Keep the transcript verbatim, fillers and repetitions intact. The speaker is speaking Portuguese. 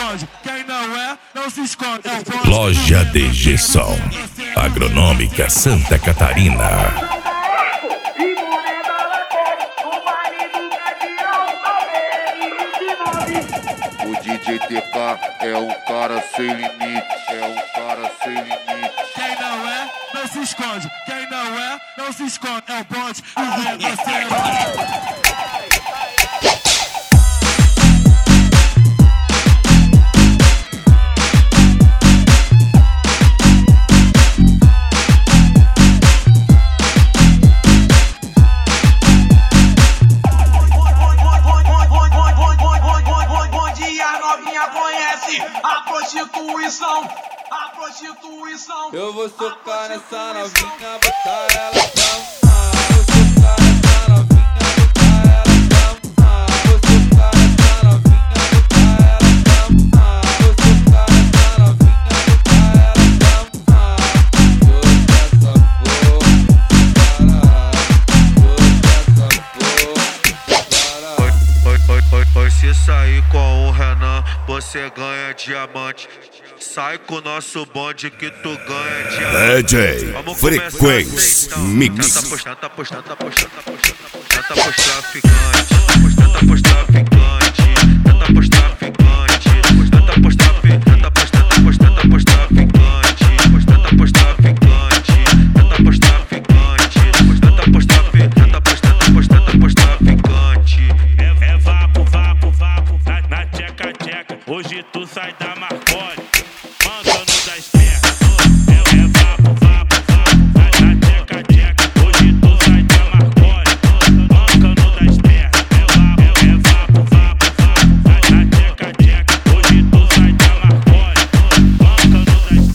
esconde, quem não é, não se esconde. É o bonde. Loja D G Som, Agronômica Santa Catarina. O D J T K é um cara sem limite, é um cara sem limite. Quem não é, não se esconde. Quem não é, não se esconde. É o bonde. Você é a prostituição, a prostituição. Eu vou socar nessa novinha, botar ela pra vou socar nessa novinha, botar ela pra vou socar nessa novinha, botar ela pra vou socar nessa novinha, botar ela pra Pois se sair com o Renan, você ganha diamante. Sai com o nosso bonde que tu ganha diamante. D J Frequência Mix. Tenta postar, tenta postar, tenta postar, tenta postar ficante. Tenta postar ficante. Tenta postar ficante. Tenta postar ficante. Tenta postar, tenta postar, tenta postar ficante. Tenta postar ficante. Tenta postar ficante. Tenta postar ficante. Tenta postar, tenta postar, tenta postar ficante. É vapo, vapo, vapo. Na tcheca, tcheca. Hoje tu sai da Marconi.